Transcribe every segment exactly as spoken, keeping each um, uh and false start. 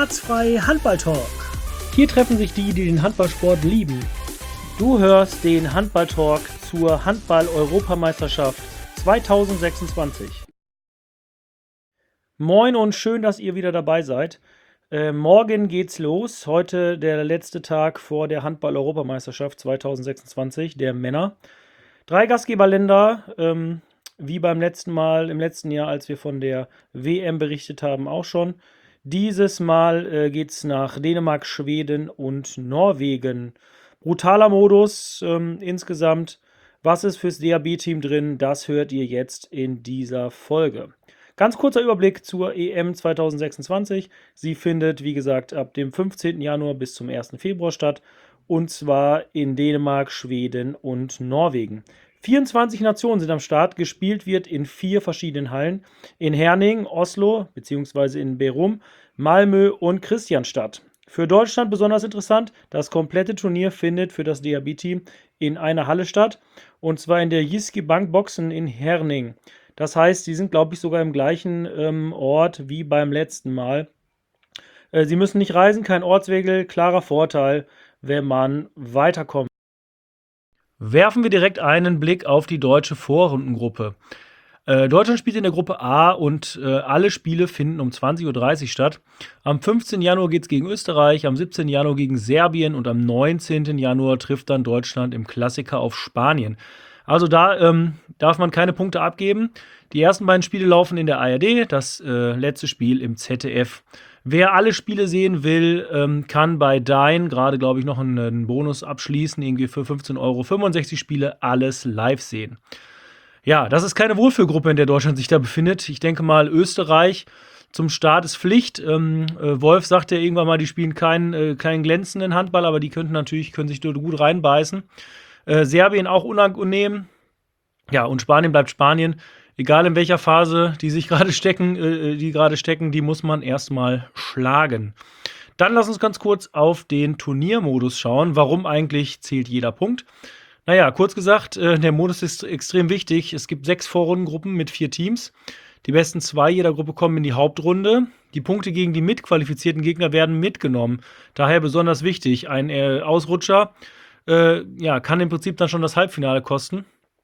Schmerzfrei Handball-Talk. Hier treffen sich die, die den Handballsport lieben. Du hörst den Handball-Talk zur Handball-Europameisterschaft zwanzig sechsundzwanzig. Moin und schön, dass ihr wieder dabei seid. Äh, morgen geht's los. Heute der letzte Tag vor der Handball-Europameisterschaft zwanzig sechsundzwanzig der Männer. Drei Gastgeberländer, ähm, wie beim letzten Mal, im letzten Jahr, als wir von der W M berichtet haben, auch schon. Dieses Mal äh, geht es nach Dänemark, Schweden und Norwegen. Brutaler Modus ähm, insgesamt. Was ist fürs D A B-Team drin? Das hört ihr jetzt in dieser Folge. Ganz kurzer Überblick zur E M zwanzig sechsundzwanzig. Sie findet, wie gesagt, ab dem fünfzehnten Januar bis zum ersten Februar statt. Und zwar in Dänemark, Schweden und Norwegen. vierundzwanzig Nationen sind am Start. Gespielt wird in vier verschiedenen Hallen. In Herning, Oslo bzw. in Bærum, Malmö und Kristianstad. Für Deutschland besonders interessant, das komplette Turnier findet für das D A B-Team in einer Halle statt. Und zwar in der Jyske Bank Boxen in Herning. Das heißt, sie sind, glaube ich, sogar im gleichen ähm, Ort wie beim letzten Mal. Äh, sie müssen nicht reisen, kein Ortswechsel, klarer Vorteil, wenn man weiterkommt. Werfen wir direkt einen Blick auf die deutsche Vorrundengruppe. Äh, Deutschland spielt in der Gruppe A und äh, alle Spiele finden um zwanzig Uhr dreißig statt. Am fünfzehnten Januar geht es gegen Österreich, am siebzehnten Januar gegen Serbien und am neunzehnten Januar trifft dann Deutschland im Klassiker auf Spanien. Also da ähm, darf man keine Punkte abgeben. Die ersten beiden Spiele laufen in der A R D, das äh, letzte Spiel im Z D F. Wer alle Spiele sehen will, ähm, kann bei Dine gerade, glaube ich, noch einen, einen Bonus abschließen, irgendwie für fünfzehn Euro fünfundsechzig Spiele, alles live sehen. Ja, das ist keine Wohlfühlgruppe, in der Deutschland sich da befindet. Ich denke mal, Österreich zum Start ist Pflicht. Ähm, äh, Wolf sagte ja irgendwann mal, die spielen keinen, äh, keinen glänzenden Handball, aber die könnten natürlich, können sich dort gut reinbeißen. Äh, Serbien auch unangenehm. Ja, und Spanien bleibt Spanien. Egal in welcher Phase die sich gerade stecken, äh, die gerade stecken, die muss man erstmal schlagen. Dann lass uns ganz kurz auf den Turniermodus schauen. Warum eigentlich zählt jeder Punkt? Naja, kurz gesagt, äh, der Modus ist extrem wichtig. Es gibt sechs Vorrundengruppen mit vier Teams. Die besten zwei jeder Gruppe kommen in die Hauptrunde. Die Punkte gegen die mitqualifizierten Gegner werden mitgenommen. Daher besonders wichtig. Ein äh, Ausrutscher äh, ja, kann im Prinzip dann schon das Halbfinale kosten.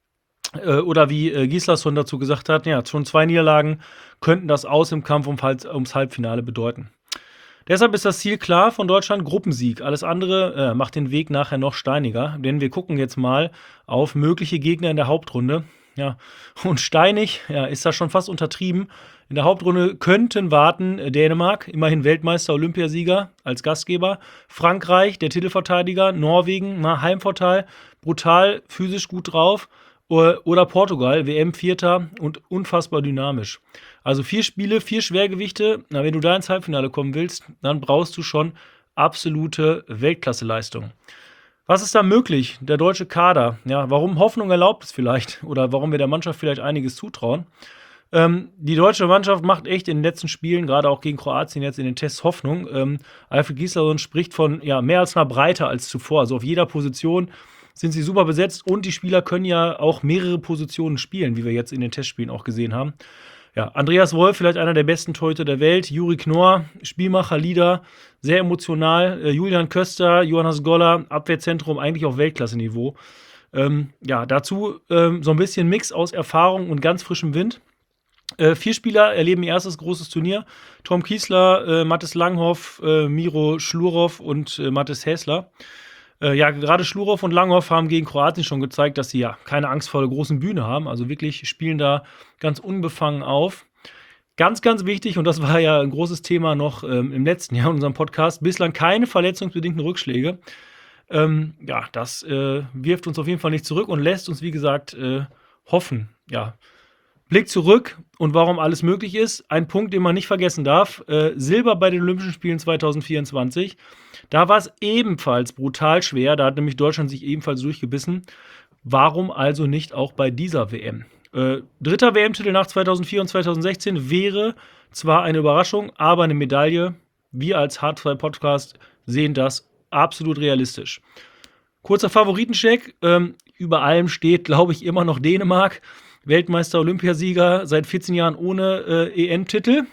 Äh, oder wie äh, Gislason dazu gesagt hat, ja, schon zwei Niederlagen könnten das Aus im Kampf um, ums Halbfinale bedeuten. Deshalb ist das Ziel klar von Deutschland, Gruppensieg. Alles andere äh, macht den Weg nachher noch steiniger, denn wir gucken jetzt mal auf mögliche Gegner in der Hauptrunde. Ja, und steinig, ja, ist das schon fast untertrieben. In der Hauptrunde könnten warten äh, Dänemark, immerhin Weltmeister, Olympiasieger als Gastgeber, Frankreich, der Titelverteidiger, Norwegen, na, Heimvorteil, brutal, physisch gut drauf, oder Portugal, W M-Vierter und unfassbar dynamisch. Also vier Spiele, vier Schwergewichte. Na, wenn du da ins Halbfinale kommen willst, dann brauchst du schon absolute Weltklasseleistung. Was ist da möglich? Der deutsche Kader. Ja, warum Hoffnung erlaubt es vielleicht? Oder warum wir der Mannschaft vielleicht einiges zutrauen? Ähm, die deutsche Mannschaft macht echt in den letzten Spielen, gerade auch gegen Kroatien jetzt in den Tests, Hoffnung. Ähm, Alfred Gislason spricht von ja, mehr als einer Breite als zuvor. Also auf jeder Position sind sie super besetzt und die Spieler können ja auch mehrere Positionen spielen, wie wir jetzt in den Testspielen auch gesehen haben. Ja, Andreas Wolf, vielleicht einer der besten Torhüter der Welt, Juri Knorr, Spielmacher, Leader, sehr emotional, äh, Julian Köster, Johannes Goller, Abwehrzentrum, eigentlich auf Weltklasse-Niveau. Ähm, ja, dazu ähm, so ein bisschen Mix aus Erfahrung und ganz frischem Wind. Äh, vier Spieler erleben ihr erstes großes Turnier. Tom Kiesler, äh, Mathis Langhoff, äh, Miro Schlurow und äh, Mathis Häsler. Ja, gerade Schlurow und Langhoff haben gegen Kroatien schon gezeigt, dass sie ja keine Angst vor der großen Bühne haben. Also wirklich spielen da ganz unbefangen auf. Ganz, ganz wichtig, und das war ja ein großes Thema noch ähm, im letzten Jahr in unserem Podcast, bislang keine verletzungsbedingten Rückschläge. Ähm, ja, das äh, wirft uns auf jeden Fall nicht zurück und lässt uns, wie gesagt, äh, hoffen. Ja, Blick zurück und warum alles möglich ist. Ein Punkt, den man nicht vergessen darf. Äh, Silber bei den Olympischen Spielen zwanzig vierundzwanzig. Da war es ebenfalls brutal schwer. Da hat nämlich Deutschland sich ebenfalls durchgebissen. Warum also nicht auch bei dieser W M? Äh, dritter W M-Titel nach zweitausendvier und zweitausendsechzehn wäre zwar eine Überraschung, aber eine Medaille. Wir als Hard zwei Podcast sehen das absolut realistisch. Kurzer Favoritencheck. Ähm, über allem steht, glaube ich, immer noch Dänemark. Weltmeister, Olympiasieger, seit vierzehn Jahren ohne äh, E M-Titel.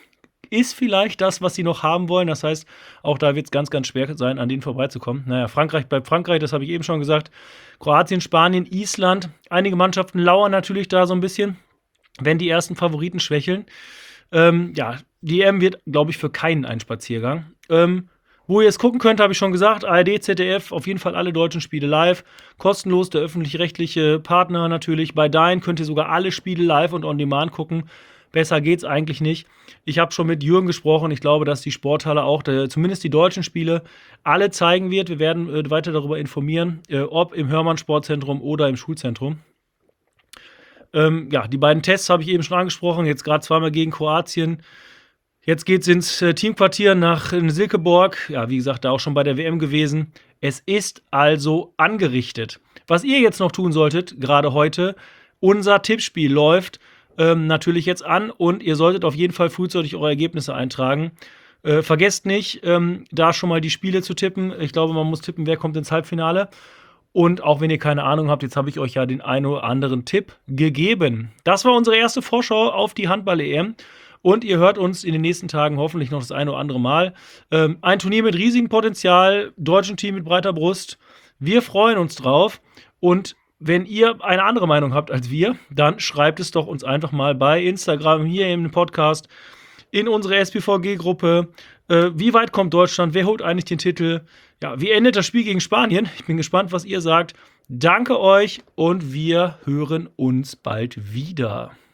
ist vielleicht das, was sie noch haben wollen. Das heißt, auch da wird es ganz, ganz schwer sein, an denen vorbeizukommen. Naja, Frankreich bleibt Frankreich, das habe ich eben schon gesagt. Kroatien, Spanien, Island. Einige Mannschaften lauern natürlich da so ein bisschen, wenn die ersten Favoriten schwächeln. Ähm, ja, die E M wird, glaube ich, für keinen ein Spaziergang. Ähm, Wo ihr es gucken könnt, habe ich schon gesagt, A R D, Z D F, auf jeden Fall alle deutschen Spiele live. Kostenlos, der öffentlich-rechtliche Partner natürlich. Bei Dine könnt ihr sogar alle Spiele live und on demand gucken. Besser geht's eigentlich nicht. Ich habe schon mit Jürgen gesprochen. Ich glaube, dass die Sporthalle auch, der, zumindest die deutschen Spiele, alle zeigen wird. Wir werden äh, weiter darüber informieren, äh, ob im Hörmann-Sportzentrum oder im Schulzentrum. Ähm, ja, die beiden Tests habe ich eben schon angesprochen. Jetzt gerade zweimal gegen Kroatien. Jetzt geht's ins äh, Teamquartier nach in Silkeborg. Ja, wie gesagt, da auch schon bei der W M gewesen. Es ist also angerichtet. Was ihr jetzt noch tun solltet, gerade heute, unser Tippspiel läuft ähm, natürlich jetzt an und ihr solltet auf jeden Fall frühzeitig eure Ergebnisse eintragen. Äh, vergesst nicht, ähm, da schon mal die Spiele zu tippen. Ich glaube, man muss tippen, wer kommt ins Halbfinale. Und auch wenn ihr keine Ahnung habt, jetzt habe ich euch ja den einen oder anderen Tipp gegeben. Das war unsere erste Vorschau auf die Handball-E M. Und ihr hört uns in den nächsten Tagen hoffentlich noch das eine oder andere Mal. Ähm, ein Turnier mit riesigem Potenzial, deutschen Team mit breiter Brust. Wir freuen uns drauf. Und wenn ihr eine andere Meinung habt als wir, dann schreibt es doch uns einfach mal bei Instagram, hier im Podcast, in unsere S P V G-Gruppe. Äh, wie weit kommt Deutschland? Wer holt eigentlich den Titel? Ja, wie endet das Spiel gegen Spanien? Ich bin gespannt, was ihr sagt. Danke euch und wir hören uns bald wieder.